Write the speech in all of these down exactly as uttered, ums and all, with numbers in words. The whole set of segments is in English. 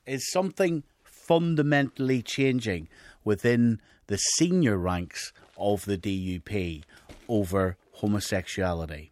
is something fundamentally changing within the senior ranks of the D U P over homosexuality?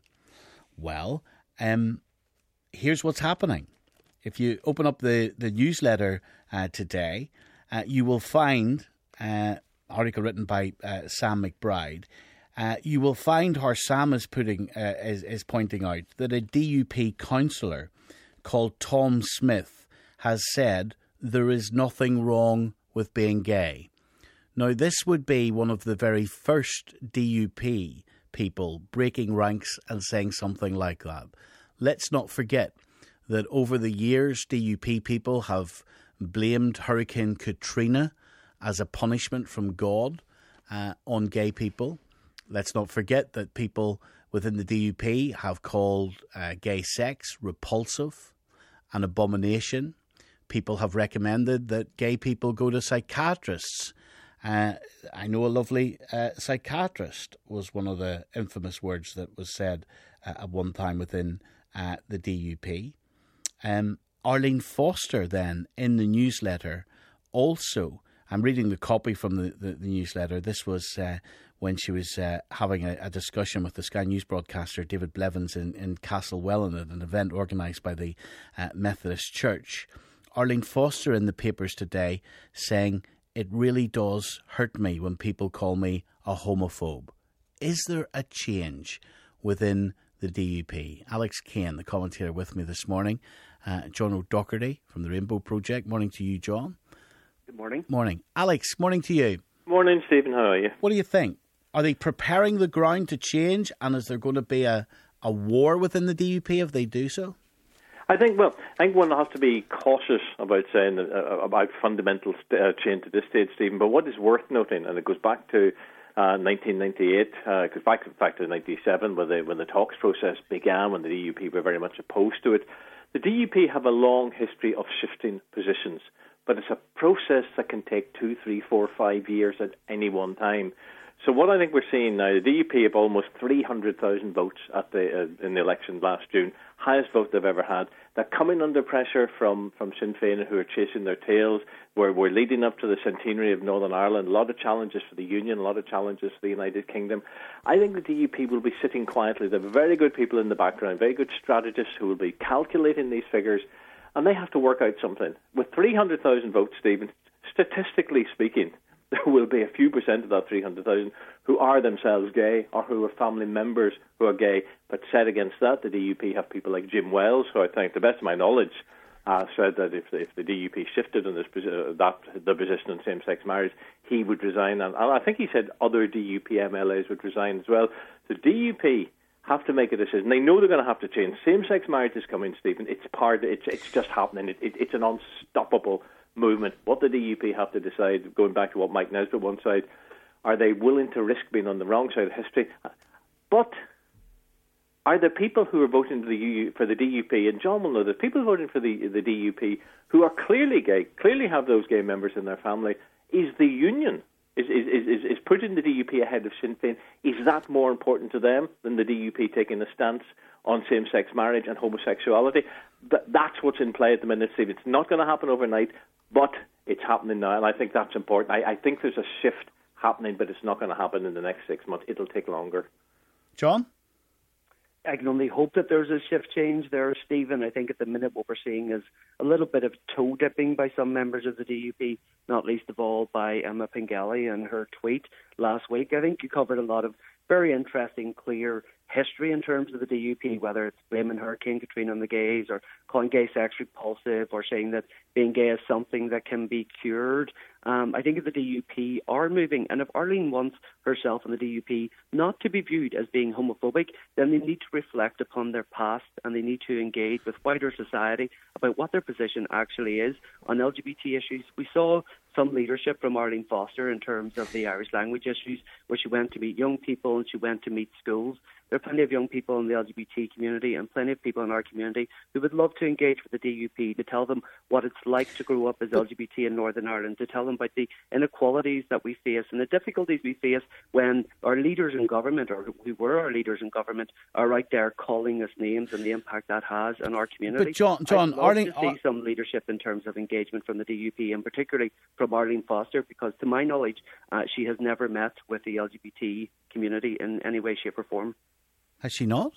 Well, um, here's what's happening. If you open up the, the newsletter uh, today, uh, you will find uh, article written by uh, Sam McBride. Uh, you will find how Sam is putting uh, is, is pointing out that a D U P councillor called Tom Smith has said there is nothing wrong with being gay. Now, this would be one of the very first D U P people breaking ranks and saying something like that. Let's not forget that over the years, D U P people have blamed Hurricane Katrina as a punishment from God uh, on gay people. Let's not forget that people within the D U P have called uh, gay sex repulsive, an abomination. People have recommended that gay people go to psychiatrists. Uh, I know a lovely uh, psychiatrist was one of the infamous words that was said uh, at one time within uh, the D U P. Um, Arlene Foster then in the newsletter also, I'm reading the copy from the, the, the newsletter. This was uh, when she was uh, having a, a discussion with the Sky News broadcaster David Blevins in, in Castlewellan at an event organised by the uh, Methodist Church. Arlene Foster in the papers today saying, "It really does hurt me when people call me a homophobe." Is there a change within the D U P? Alex Kane, the commentator with me this morning. Uh, John O'Doherty from the Rainbow Project. Morning to you, John. Good morning. Morning. Alex, morning to you. Morning, Stephen. How are you? What do you think? Are they preparing the ground to change, and is there going to be a, a war within the D U P if they do so? I think, well, I think one has to be cautious about saying uh, about fundamental st- uh, change at this stage, Stephen. But what is worth noting, and it goes back to uh, nineteen ninety-eight, uh, goes back in fact to ninety-seven, when the when the talks process began, when the D U P were very much opposed to it. The D U P have a long history of shifting positions, but it's a process that can take two, three, four, five years at any one time. So what I think we're seeing now, the D U P have almost three hundred thousand votes at the uh, in the election last June, highest vote they've ever had. They're coming under pressure from, from Sinn Féin, who are chasing their tails. We're, we're leading up to the centenary of Northern Ireland. A lot of challenges for the Union, a lot of challenges for the United Kingdom. I think the D U P will be sitting quietly. They're very good people in the background, very good strategists who will be calculating these figures, and they have to work out something. With three hundred thousand votes, Stephen, statistically speaking, there will be a few percent of that three hundred thousand who are themselves gay or who are family members who are gay. But set against that, the D U P have people like Jim Wells, who I think, to the best of my knowledge, uh, said that if, if the D U P shifted in this, uh, that the position on same-sex marriage, he would resign. And, and I think he said other D U P M L As would resign as well. The D U P have to make a decision. They know they're going to have to change. Same-sex marriage is coming, Stephen. It's part. It's it's just happening. It, it, it's an unstoppable movement. What the D U P have to decide, going back to what Mike Nesbitt once said, are they willing to risk being on the wrong side of history? But are there people who are voting for the, U, for the D U P, and John will know that people voting for the, the D U P who are clearly gay, clearly have those gay members in their family, is the Union, is, is, is, is putting the D U P ahead of Sinn Féin. Is that more important to them than the D U P taking a stance on same-sex marriage and homosexuality? Th- that's what's in play at the minute, Steve. It's not going to happen overnight, but it's happening now, and I think that's important. I, I think there's a shift happening, but it's not going to happen in the next six months. It'll take longer. John? I can only hope that there's a shift change there, Stephen. I think at the minute what we're seeing is a little bit of toe-dipping by some members of the D U P, not least of all by Emma Pengelly and her tweet last week. I think you covered a lot of very interesting, clear history in terms of the D U P, whether it's blaming Hurricane Katrina on the gays or calling gay sex repulsive or saying that being gay is something that can be cured. Um, I think if the D U P are moving, and if Arlene wants herself and the D U P not to be viewed as being homophobic, then they need to reflect upon their past and they need to engage with wider society about what their position actually is on L G B T issues. We saw some leadership from Arlene Foster in terms of the Irish language issues, where she went to meet young people and she went to meet schools. There are plenty of young people in the L G B T community and plenty of people in our community who would love to engage with the D U P, to tell them what it's like to grow up as L G B T in Northern Ireland, to tell them about the inequalities that we face and the difficulties we face when our leaders in government, or who were our leaders in government, are right there calling us names and the impact that has on our community. But John, John, I'd love Arlene, to see some leadership in terms of engagement from the D U P, and particularly from Arlene Foster, because to my knowledge, uh, she has never met with the L G B T community in any way, shape or form. Has she not?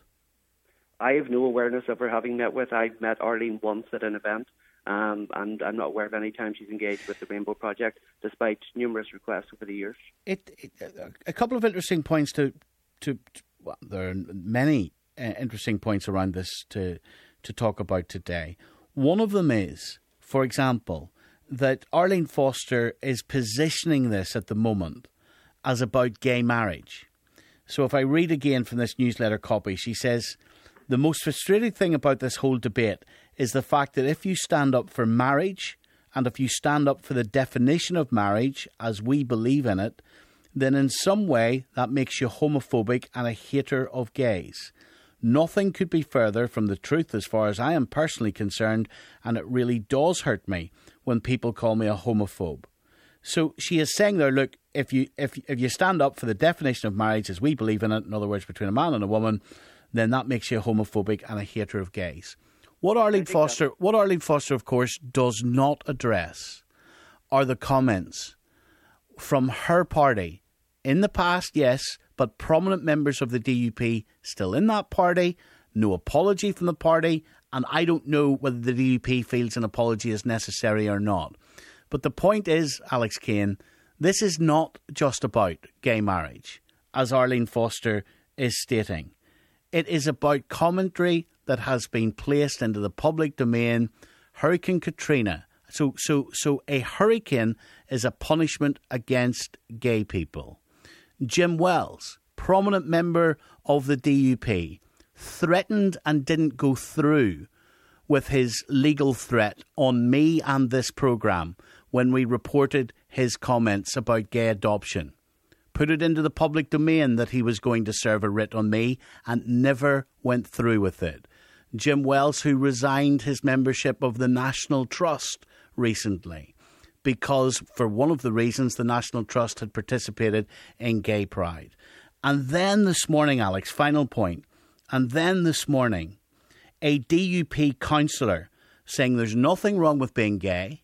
I have no awareness of her having met with. I met Arlene once at an event, um, and I'm not aware of any time she's engaged with the Rainbow Project, despite numerous requests over the years. It, it, a couple of interesting points to, to, to well, there are many uh, interesting points around this to to talk about today. One of them is, for example, that Arlene Foster is positioning this at the moment as about gay marriage. So if I read again from this newsletter copy, she says, the most frustrating thing about this whole debate is the fact that if you stand up for marriage, and if you stand up for the definition of marriage as we believe in it, then in some way that makes you homophobic and a hater of gays. Nothing could be further from the truth as far as I am personally concerned, and it really does hurt me when people call me a homophobe. So she is saying there, look, if you if if you stand up for the definition of marriage as we believe in it, in other words, between a man and a woman, then that makes you homophobic and a hater of gays. What Arlene Foster, that. what Arlene Foster, of course, does not address are the comments from her party in the past, yes, but prominent members of the D U P still in that party, no apology from the party, and I don't know whether the D U P feels an apology is necessary or not. But the point is, Alex Kane, this is not just about gay marriage, as Arlene Foster is stating. It is about commentary that has been placed into the public domain. Hurricane Katrina. So, so, so a hurricane is a punishment against gay people. Jim Wells, prominent member of the D U P, threatened and didn't go through with his legal threat on me and this programme when we reported his comments about gay adoption. Put it into the public domain that he was going to serve a writ on me and never went through with it. Jim Wells, who resigned his membership of the National Trust recently because, for one of the reasons, the National Trust had participated in gay pride. And then this morning, Alex, final point, and then this morning, a D U P councillor saying there's nothing wrong with being gay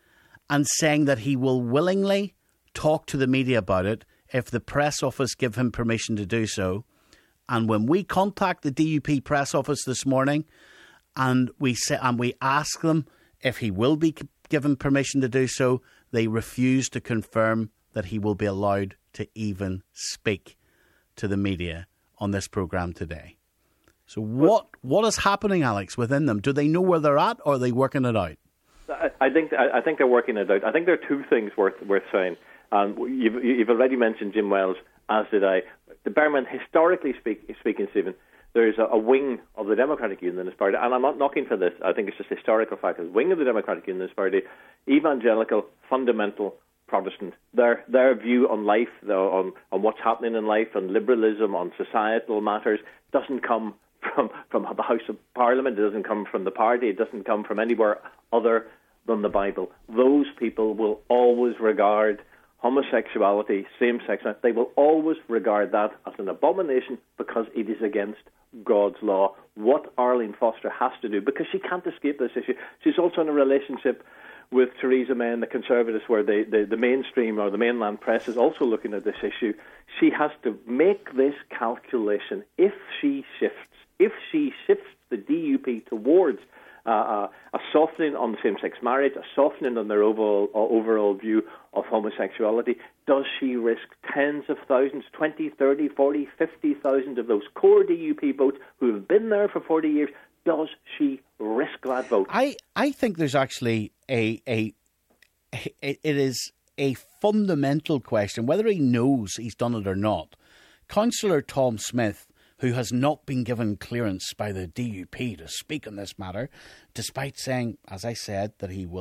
and saying that he will willingly talk to the media about it if the press office give him permission to do so. And when we contact the D U P press office this morning and we say, and we ask them if he will be given permission to do so, they refuse to confirm that he will be allowed to even speak to the media on this programme today. So what what is happening, Alex, within them? Do they know where they're at, or are they working it out? I think I think they're working it out. I think there are two things worth worth saying. Um, you've, you've already mentioned Jim Wells, as did I. The Bearman, historically speak, speaking, Stephen, there is a, a wing of the Democratic Unionist Party, and I'm not knocking for this. I think it's just historical fact. A wing of the Democratic Unionist Party, evangelical, fundamental Protestant. Their their view on life, on on what's happening in life, on liberalism, on societal matters, doesn't come from from the House of Parliament. It doesn't come from the party. It doesn't come from anywhere other than the Bible. Those people will always regard homosexuality, same-sex, they will always regard that as an abomination because it is against God's law. What Arlene Foster has to do, because she can't escape this issue. She's also in a relationship with Theresa May and the Conservatives, where the, the, the mainstream or the mainland press is also looking at this issue. She has to make this calculation. If she shifts, if she shifts the D U P towards Uh, a softening on same-sex marriage, a softening on their overall, uh, overall view of homosexuality, does she risk tens of thousands, twenty, thirty, forty, fifty thousand of those core D U P votes who have been there for forty years? Does she risk that vote? I, I think there's actually a, a, a it is a fundamental question, whether he knows he's done it or not. Councillor Tom Smith, who has not been given clearance by the D U P to speak on this matter, despite saying, as I said, that he will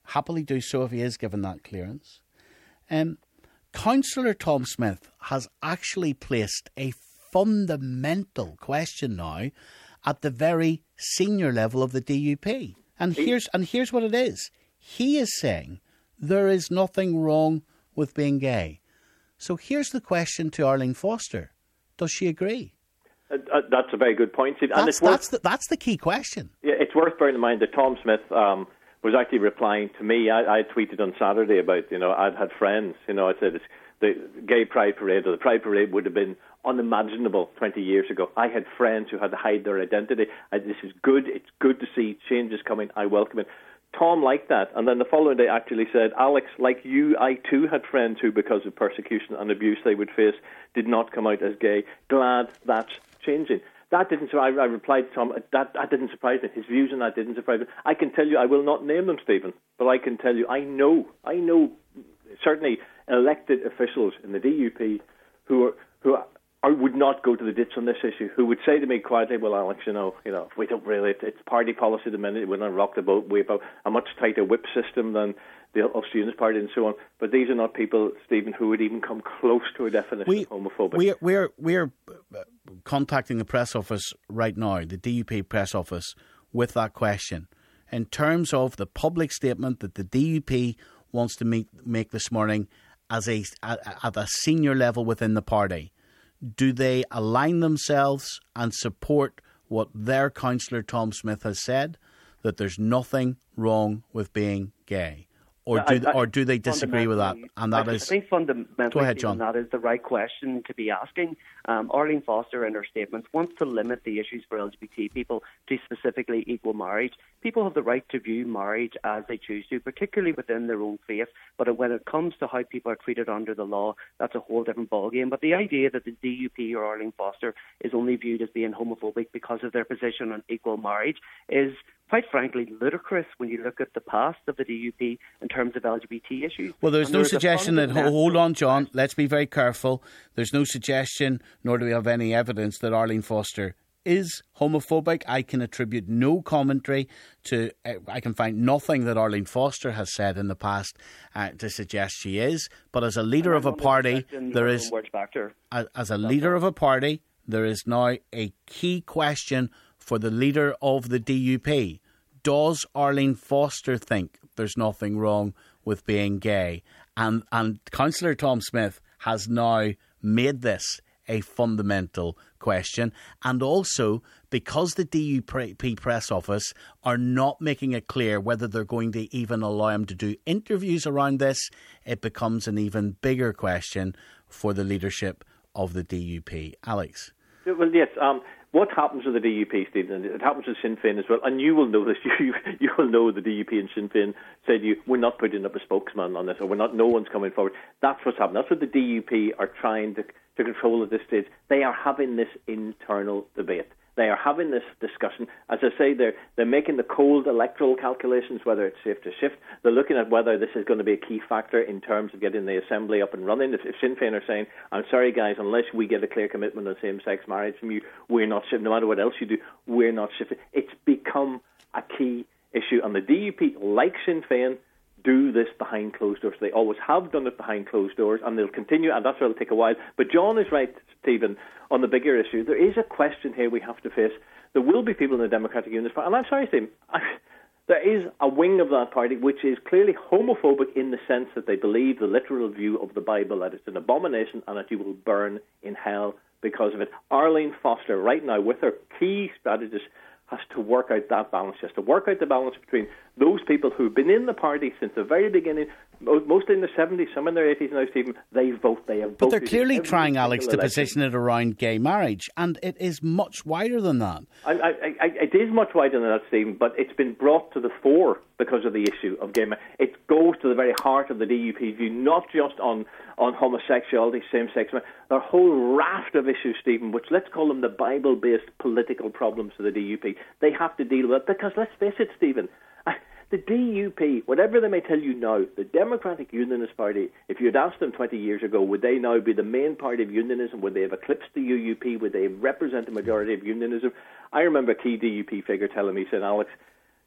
happily do so if he is given that clearance. Um, Councillor Tom Smith has actually placed a fundamental question now at the very senior level of the D U P. And here's and here's what it is. He is saying there is nothing wrong with being gay. So here's the question to Arlene Foster. Does she agree? Uh, uh, that's a very good point, Steve. And that's, it's worth, that's, the, that's the key question. Yeah, it's worth bearing in mind that Tom Smith um, was actually replying to me. I, I tweeted on Saturday about, you know, I'd had friends, you know, I said it's the gay pride parade or the pride parade would have been unimaginable twenty years ago. I had friends who had to hide their identity. I, this is good. It's good to see changes coming. I welcome it. Tom liked that, and then the following day actually said, Alex, like you, I too had friends who, because of persecution and abuse they would face, did not come out as gay. Glad that's changing. That didn't. I, I replied to Tom. That that didn't surprise me. His views on that didn't surprise me. I can tell you, I will not name them, Stephen, but I can tell you, I know, I know, certainly elected officials in the D U P who are who are. I would not go to the ditch on this issue, who would say to me quietly, well, Alex, you know, you know, we don't really, it's party policy at the minute, we're not rock the boat, we have a much tighter whip system than the Ulster Unionist Party and so on. But these are not people, Stephen, who would even come close to a definition we, of homophobic. We're, we're, we're contacting the press office right now, the D U P press office, with that question. In terms of the public statement that the D U P wants to meet, make this morning as a, at a senior level within the party, do they align themselves and support what their councillor Tom Smith has said, that there's nothing wrong with being gay? Or do, I, I, or do they disagree with that? And that I, is, I think fundamentally, go ahead, John. that is the right question to be asking. Um, Arlene Foster, in her statements, wants to limit the issues for L G B T people to specifically equal marriage. People have the right to view marriage as they choose to, particularly within their own faith. But when it comes to how people are treated under the law, that's a whole different ballgame. But the idea that the D U P or Arlene Foster is only viewed as being homophobic because of their position on equal marriage is, quite frankly, ludicrous when you look at the past of the D U P in terms of L G B T issues. Well, there's and no there's suggestion that, hold on, John, let's be very careful. There's no suggestion, nor do we have any evidence that Arlene Foster is homophobic. I can attribute no commentary to, uh, I can find nothing that Arlene Foster has said in the past uh, to suggest she is. But as a leader of a party, there is, as, as a leader of a party, there is now a key question for the leader of the D U P. Does Arlene Foster think there's nothing wrong with being gay? And and Councillor Tom Smith has now made this a fundamental question. And also, because the D U P press office are not making it clear whether they're going to even allow him to do interviews around this, it becomes an even bigger question for the leadership of the D U P. Alex? Well, yes. Um, what happens with the D U P, Stephen? It happens with Sinn Féin as well. And you will know this. You you will know the D U P and Sinn Féin said to you, we're not putting up a spokesman on this, or we're not. No one's coming forward. That's what's happening. That's what the D U P are trying to to control at this stage. They are having this internal debate. They are having this discussion. As I say, they're they're making the cold electoral calculations, whether it's safe to shift. They're looking at whether this is going to be a key factor in terms of getting the Assembly up and running. If, if Sinn Féin are saying, I'm sorry, guys, unless we get a clear commitment on same-sex marriage from you, we're not shifting. No matter what else you do, we're not shifting. It's become a key issue. And the D U P, like Sinn Féin, do this behind closed doors. They always have done it behind closed doors, and they'll continue, and that's why it'll take a while. But John is right, Stephen, on the bigger issue. There is a question here we have to face. There will be people in the Democratic Unionist Party, and I'm sorry, Stephen, I, there is a wing of that party which is clearly homophobic in the sense that they believe the literal view of the Bible, that it's an abomination and that you will burn in hell because of it. Arlene Foster, right now, with her key strategist, has to work out that balance. She has to work out the balance between those people who've been in the party since the very beginning, mostly in the seventies, some in their eighties now, Stephen. They vote. They have voted. But they're clearly trying, Alex, to election. position it around gay marriage, and it is much wider than that. I, I, I, it is much wider than that, Stephen, but it's been brought to the fore because of the issue of gay marriage. It goes to the very heart of the D U P view, not just on, on homosexuality, same-sex marriage. There are a whole raft of issues, Stephen, which let's call them the Bible-based political problems to the D U P. They have to deal with it because, let's face it, Stephen, the D U P, whatever they may tell you now, the Democratic Unionist Party, if you'd asked them twenty years ago, would they now be the main party of unionism? Would they have eclipsed the U U P? Would they represent the majority of unionism? I remember a key D U P figure telling me, saying, Alex,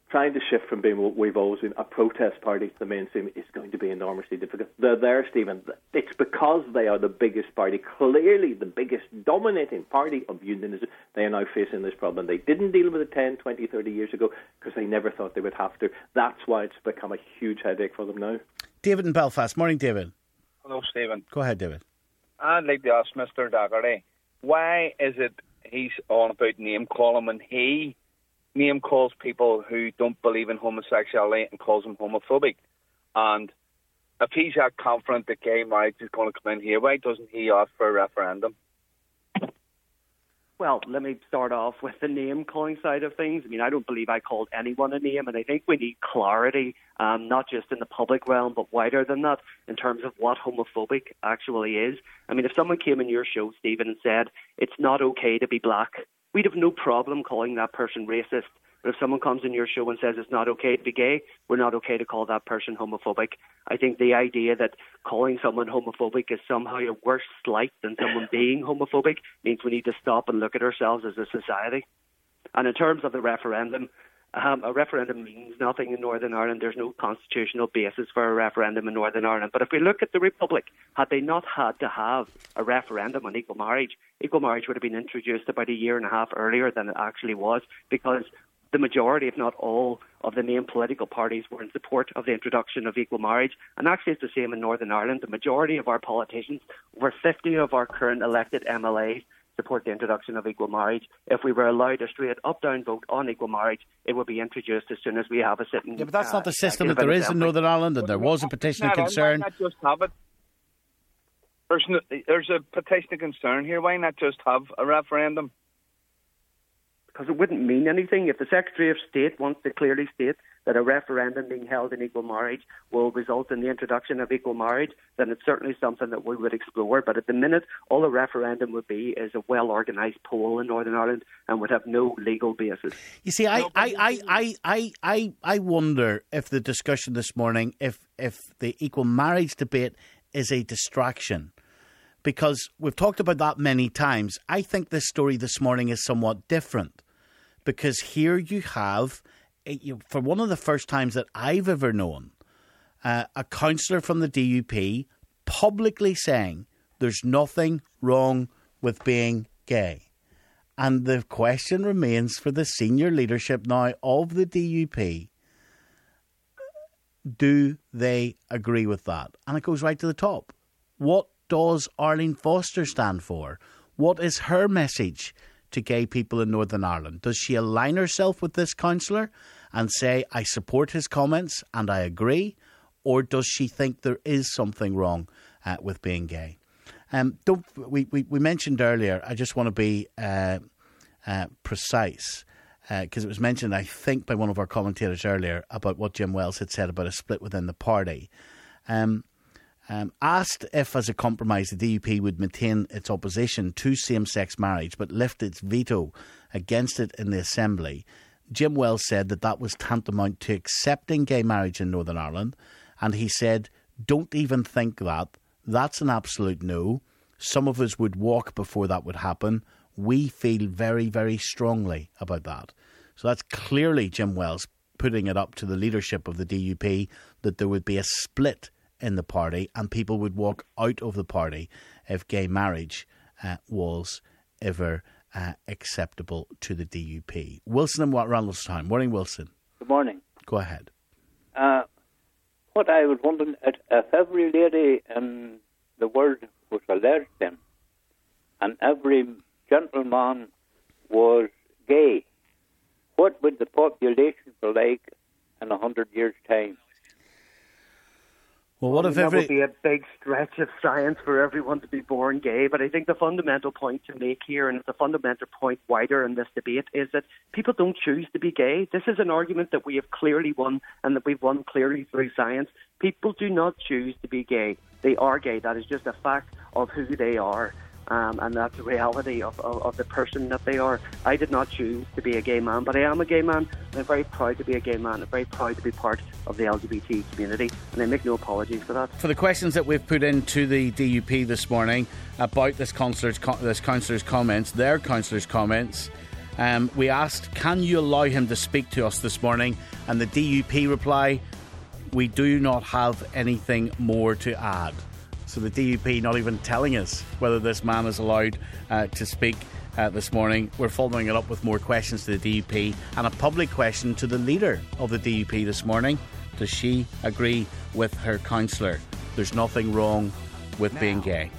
trying to shift from being what we've always been, a protest party to the mainstream, is going to be enormously difficult. They're there, Stephen. It's because they are the biggest party, clearly the biggest dominating party of unionism. They are now facing this problem. They didn't deal with it ten, twenty, thirty years ago because they never thought they would have to. That's why it's become a huge headache for them now. David in Belfast. Morning, David. Hello, Stephen. Go ahead, David. I'd like to ask Mister Doherty, why is it he's on about name calling when he name calls people who don't believe in homosexuality and calls them homophobic? And if he's that confident that gay marriage is going to come in here, why doesn't he ask for a referendum? Well, let me start off with the name-calling side of things. I mean, I don't believe I called anyone a name, and I think we need clarity, um, not just in the public realm, but wider than that, in terms of what homophobic actually is. I mean, if someone came in your show, Stephen, and said, it's not okay to be black, we'd have no problem calling that person racist. But if someone comes in your show and says it's not okay to be gay, we're not okay to call that person homophobic. I think the idea that calling someone homophobic is somehow a worse slight than someone being homophobic means we need to stop and look at ourselves as a society. And in terms of the referendum, um, a referendum means nothing in Northern Ireland. There's no constitutional basis for a referendum in Northern Ireland. But if we look at the Republic, had they not had to have a referendum on equal marriage, equal marriage would have been introduced about a year and a half earlier than it actually was, because the majority, if not all, of the main political parties were in support of the introduction of equal marriage. And actually it's the same in Northern Ireland. The majority of our politicians, over fifty of our current elected M L As, support the introduction of equal marriage. If we were allowed a straight up-down vote on equal marriage, it would be introduced as soon as we have a sitting... Yeah, but that's uh, not the system uh, that there is in Northern Ireland, and there was a petition of concern. Why not just have it? There's, no, there's a petition of concern here. Why not just have a referendum? Because it wouldn't mean anything. If the Secretary of State wants to clearly state that a referendum being held in equal marriage will result in the introduction of equal marriage, then it's certainly something that we would explore. But at the minute, all a referendum would be is a well-organised poll in Northern Ireland and would have no legal basis. You see, I, I, I, I, I, I, I wonder if the discussion this morning, if, if the equal marriage debate is a distraction. Because we've talked about that many times. I think this story this morning is somewhat different. Because here you have, for one of the first times that I've ever known, uh, a councillor from the D U P publicly saying there's nothing wrong with being gay. And the question remains for the senior leadership now of the D U P, do they agree with that? And it goes right to the top. What does Arlene Foster stand for? What is her message to gay people in Northern Ireland? Does she align herself with this councillor and say, I support his comments and I agree? Or does she think there is something wrong uh, with being gay? Um, don't we, we, we mentioned earlier, I just want to be uh, uh, precise, because uh, it was mentioned, I think, by one of our commentators earlier about what Jim Wells had said about a split within the party. Um Um, asked if, as a compromise, the D U P would maintain its opposition to same-sex marriage but lift its veto against it in the Assembly, Jim Wells said that that was tantamount to accepting gay marriage in Northern Ireland, and he said, don't even think that. That's an absolute no. Some of us would walk before that would happen. We feel very, very strongly about that. So that's clearly Jim Wells putting it up to the leadership of the D U P that there would be a split in the party and people would walk out of the party if gay marriage uh, was ever uh, acceptable to the D U P. Wilson in Randallstown. Morning, Wilson. Good morning. Go ahead. Uh, what I was wondering, if every lady in the world was a lesbian and every gentleman was gay, what would the population be like in a hundred years' time? Well, what if that every... would be a big stretch of science for everyone to be born gay, but I think the fundamental point to make here, and it's a fundamental point wider in this debate, is that people don't choose to be gay. This is an argument that we have clearly won, and that we've won clearly through science. People do not choose to be gay. They are gay. That is just a fact of who they are. Um, and that's the reality of, of, of the person that they are. I did not choose to be a gay man, but I am a gay man, and I'm very proud to be a gay man. I'm very proud to be part of the L G B T community, and I make no apologies for that. For the questions that we've put into the D U P this morning about this councillor's, this councillor's comments, their councillor's comments, Um, we asked, can you allow him to speak to us this morning? And the D U P reply, we do not have anything more to add. So the D U P not even telling us whether this man is allowed uh, to speak uh, this morning. We're following it up with more questions to the D U P and a public question to the leader of the D U P this morning. Does she agree with her councillor? There's nothing wrong with now, being gay.